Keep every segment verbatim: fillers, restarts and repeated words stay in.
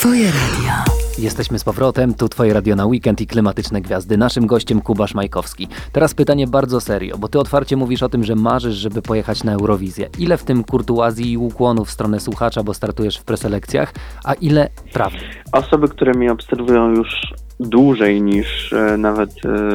Twoje radio. Jesteśmy z powrotem, tu Twoje radio na weekend i klimatyczne gwiazdy. Naszym gościem Kuba Szmajkowski. Teraz pytanie bardzo serio, bo Ty otwarcie mówisz o tym, że marzysz, żeby pojechać na Eurowizję. Ile w tym kurtuazji i ukłonu w stronę słuchacza, bo startujesz w preselekcjach, a ile prawdy? Osoby, które mnie obserwują już dłużej niż e, nawet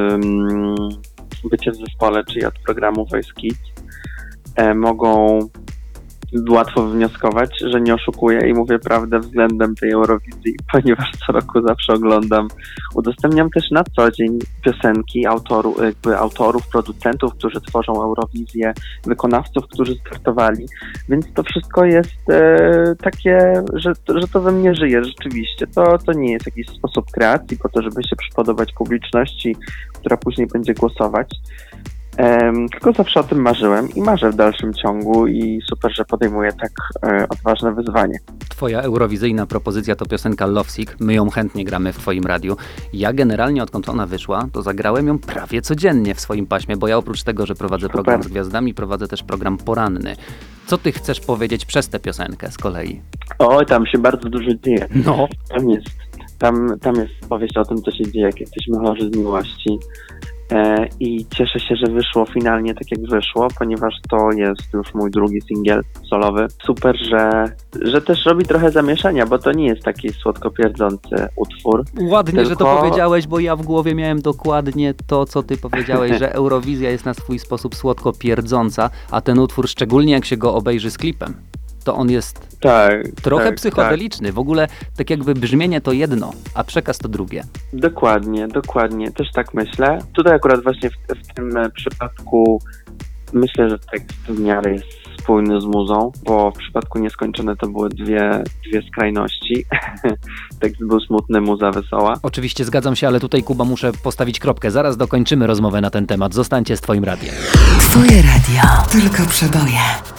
e, bycie w zespole, czyli od programu Voice Kids, e, mogą łatwo wywnioskować, że nie oszukuję i mówię prawdę względem tej Eurowizji, ponieważ co roku zawsze oglądam. Udostępniam też na co dzień piosenki autorów, jakby autorów, producentów, którzy tworzą Eurowizję, wykonawców, którzy startowali, więc to wszystko jest e, takie, że, że to we mnie żyje rzeczywiście. To, to nie jest jakiś sposób kreacji po to, żeby się przypodobać publiczności, która później będzie głosować. Um, tylko zawsze o tym marzyłem i marzę w dalszym ciągu i super, że podejmuję tak e, odważne wyzwanie. Twoja eurowizyjna propozycja to piosenka Lovesick. My ją chętnie gramy w Twoim radiu. Ja generalnie, odkąd ona wyszła, to zagrałem ją prawie codziennie w swoim paśmie, bo ja oprócz tego, że prowadzę Super. program z gwiazdami, prowadzę też program poranny. Co Ty chcesz powiedzieć przez tę piosenkę z kolei? O, tam się bardzo dużo dzieje. No. Tam jest, tam, tam jest powieść o tym, co się dzieje, jak jesteśmy chorzy z miłości. E, I cieszę się, że wyszło finalnie tak, jak wyszło, ponieważ to jest już mój drugi singiel solowy. Super, że, że też robi trochę zamieszania, bo to nie jest taki słodko-pierdzący utwór. Ładnie, tylko... że to powiedziałeś, bo ja w głowie miałem dokładnie to, co Ty powiedziałeś, że Eurowizja jest na swój sposób słodko-pierdząca, a ten utwór, szczególnie jak się go obejrzy z klipem, to on jest tak, trochę tak, psychodeliczny. Tak. W ogóle tak jakby brzmienie to jedno, a przekaz to drugie. Dokładnie, dokładnie. Też tak myślę. Tutaj akurat właśnie w, w tym przypadku myślę, że tekst w miarę jest spójny z muzą, bo w przypadku Nieskończone to były dwie, dwie skrajności. Tekst był smutny, muza wesoła. Oczywiście zgadzam się, ale tutaj, Kuba, muszę postawić kropkę. Zaraz dokończymy rozmowę na ten temat. Zostańcie z Twoim radiem. Twoje radio. Tylko przeboje.